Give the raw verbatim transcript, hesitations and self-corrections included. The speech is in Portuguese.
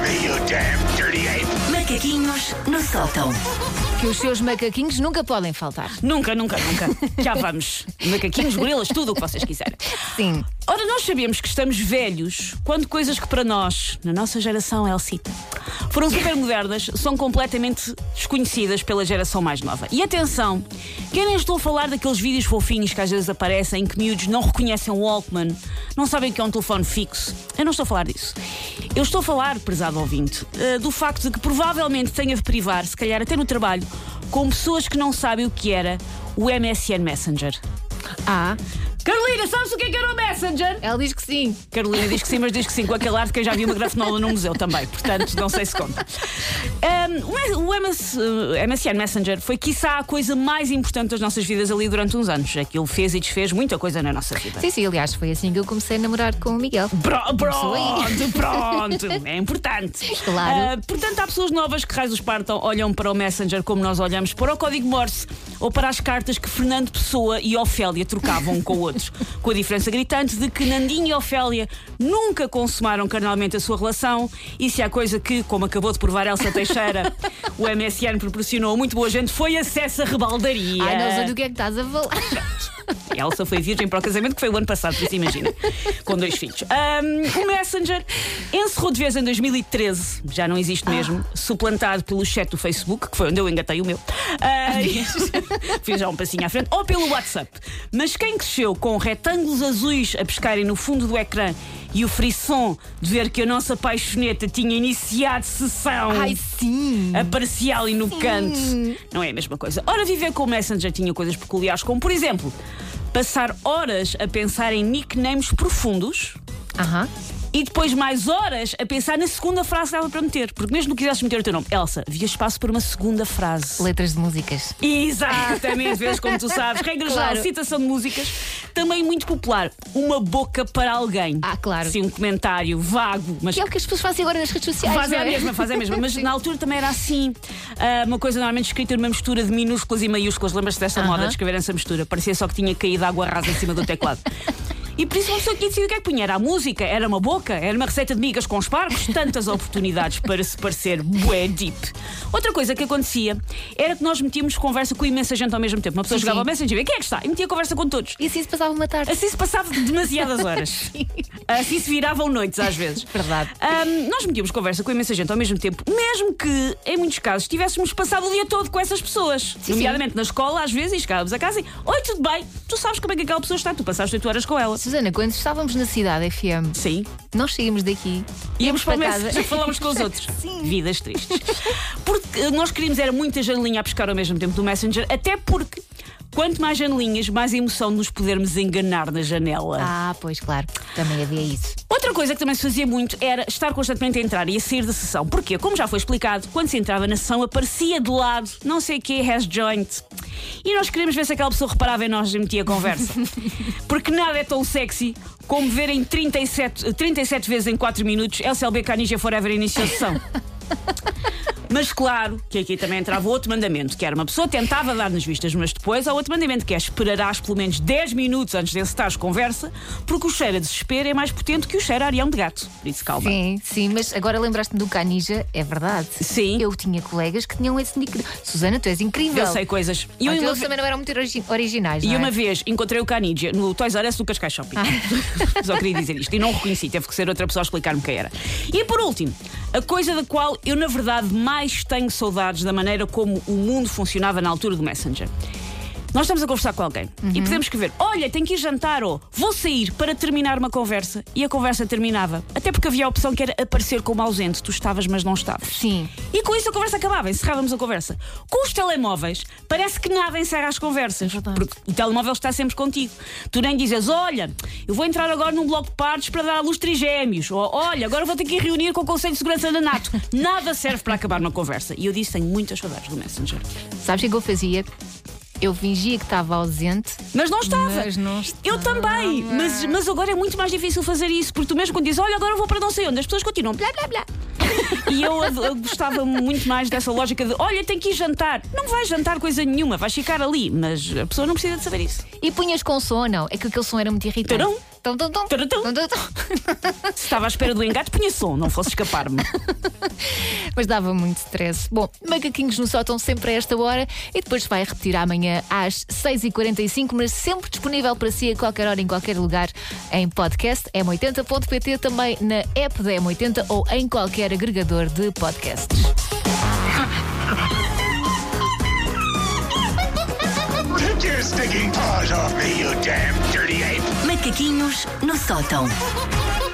you damn dirty ape! Macaquinhos no sótão. Que os seus macaquinhos nunca podem faltar. Nunca, nunca, nunca. Já vamos. Macaquinhos, gorilas, tudo o que vocês quiserem. Sim. Ora, nós sabemos que estamos velhos quando coisas que para nós, na nossa geração, Elcita, foram super modernas, são completamente desconhecidas pela geração mais nova. E atenção, que eu nem estou a falar daqueles vídeos fofinhos que às vezes aparecem em que miúdos não reconhecem o Walkman, não sabem o que é um telefone fixo. Eu não estou a falar disso. Eu estou a falar, prezado ouvinte, do facto de que provavelmente tenha de privar, se calhar até no trabalho, com pessoas que não sabem o que era o M S N Messenger. Ah, Carolina, sabes o que é que era o Messenger? ela diz que sim. Carolina diz que sim, mas diz que sim com aquele ar de quem já viu uma grafenola no museu também. Portanto, não sei se conta. Um, o M S N Messenger foi, quiçá, a coisa mais importante das nossas vidas ali durante uns anos. Aquilo fez e desfez muita coisa na nossa vida. Sim, sim, aliás, foi assim que eu comecei a namorar com o Miguel. Pro, pronto, pronto. É importante. Claro. Uh, portanto, há pessoas novas que, raios os partam, olham para o Messenger como nós olhamos para o código Morse ou para as cartas que Fernando Pessoa e Ofélia trocavam um com o outro. Com a diferença gritante de que Nandinho e Ofélia nunca consumaram carnalmente a sua relação, e se há coisa que, como acabou de provar Elsa Teixeira, o M S N proporcionou muito boa gente, foi acesso à rebaldaria. Ai, não sei do que é que estás a falar. Elsa foi virgem para o casamento, que foi o ano passado, por isso imagina, com dois filhos. Um, o Messenger encerrou de vez em dois mil e treze, já não existe mesmo, ah. suplantado pelo chat do Facebook, que foi onde eu engatei o meu. Uh, fiz já um passinho à frente. Ou pelo WhatsApp. Mas quem cresceu com retângulos azuis a pescarem no fundo do ecrã e o frisson de ver que a nossa paixoneta tinha iniciado sessão, ai, sim, aparecia ali no sim. canto, não é a mesma coisa. Ora, viver com o Messenger tinha coisas peculiares, como, por exemplo, passar horas a pensar em nicknames profundos. Aham. E depois mais horas a pensar na segunda frase que dava para meter. Porque mesmo que quisesses meter o teu nome, Elsa, havia espaço para uma segunda frase. Letras de músicas. Exatamente, vezes como tu sabes. Regra geral, Claro. citação de músicas. Também muito popular, uma boca para alguém. Ah, claro. Sim, um comentário vago, mas Que é o que as pessoas fazem agora nas redes sociais. fazem não a é? mesma, fazem a mesma. Mas na altura também era assim. Ah, uma coisa normalmente escrita numa mistura de minúsculas e maiúsculas. Lembras-te dessa Aham. moda de escrever essa mistura? Parecia só que tinha caído água rasa em cima do teclado. E por isso uma pessoa que decidiu o que é que punha. Era a música, era uma boca, era uma receita de migas com espargos. Tantas oportunidades para se parecer bué deep. Outra coisa que acontecia era que nós metíamos conversa com imensa gente ao mesmo tempo. Uma pessoa Sim, jogava sim. ao Messenger, quem é que está? E metia conversa com todos. E assim se passava uma tarde. Assim se passava demasiadas horas. Assim se viravam noites às vezes. Verdade. Ahm, nós metíamos conversa com imensa gente ao mesmo tempo, mesmo que, em muitos casos, tivéssemos passado o dia todo com essas pessoas. Sim, Nomeadamente na escola, às vezes, e chegávamos a casa e: oi, tudo bem? Tu sabes como é que aquela pessoa está? Tu passaste oito horas com ela. Susana, quando estávamos na cidade F M, Sim. nós saímos daqui, Íamos para o casa. Messenger, falamos com os outros. Sim. Vidas tristes. Porque nós queríamos era muita janelinha a pescar ao mesmo tempo do Messenger, até porque quanto mais janelinhas, mais emoção de nos podermos enganar na janela. Ah, pois claro, também havia isso. Outra coisa que também se fazia muito era estar constantemente a entrar e a sair da sessão. Porquê? Como já foi explicado, quando se entrava na sessão aparecia de lado, não sei o quê, has joint. E nós queríamos ver se aquela pessoa reparava em nós e metia conversa. Porque nada é tão sexy como ver em trinta e sete, trinta e sete vezes em quatro minutos L C L B Canigia Forever inicia a sessão. Mas claro que aqui também entrava outro mandamento, que era uma pessoa tentava dar nas vistas, mas depois há outro mandamento, que é esperarás pelo menos dez minutos antes de encetar conversa, porque o cheiro a desespero é mais potente que o cheiro a arião de gato. Por isso, calma. Sim, sim, mas agora lembraste-me do Canija, é verdade. Sim. Eu tinha colegas que tinham esse nick. Susana, tu és incrível. Eu sei coisas. E Ah, eu então uma eles ve- também não eram muito origi- originais. E não é? uma vez encontrei o Canidia no Toys R Us do Cascais Shopping. Só queria dizer isto. E não o reconheci, teve que ser outra pessoa a explicar-me quem era. E por último, a coisa da qual eu, na verdade, mais tenho saudades da maneira como o mundo funcionava na altura do Messenger. Nós estamos a conversar com alguém e podemos escrever: olha, tenho que ir jantar, ou vou sair para terminar uma conversa. E a conversa terminava. Até porque havia a opção que era aparecer como ausente. Tu estavas, mas não estavas. Sim. E com isso a conversa acabava, encerrávamos a conversa. Com os telemóveis, parece que nada encerra as conversas. verdade. Porque o telemóvel está sempre contigo. Tu nem dizes: olha, eu vou entrar agora num bloco de partes para dar à luz trigémeos. Ou olha, agora vou ter que ir reunir com o Conselho de Segurança da NATO. Nada serve para acabar uma conversa. E eu disse: tenho muitas saudades do Messenger. Sabes o que eu fazia? Eu fingia que estava ausente. Mas não estava. Mas não Eu também. Mas, mas agora é muito mais difícil fazer isso. Porque tu mesmo quando dizes: olha, agora vou para não sei onde, as pessoas continuam blá blá blá. E eu, eu gostava muito mais dessa lógica de: olha, tenho que ir jantar. Não vais jantar coisa nenhuma, vais ficar ali. Mas a pessoa não precisa de saber isso. E punhas com som ou não? É que aquele som era muito irritante. Então não. Tum, tum, tum. Tum, tum. Tum, tum, tum. Se estava à espera do engate, punha som, não fosse escapar-me. Mas dava muito stress. Bom, Macaquinhos no Sótão sempre a esta hora e depois vai repetir amanhã às seis e quarenta e cinco, mas sempre disponível para si a qualquer hora, em qualquer lugar, em podcast m oitenta ponto pt, também na app da M oitenta ou em qualquer agregador de podcasts. Take your stinking paws off me, you damn dirty ape! Macaquinhos no Sótão.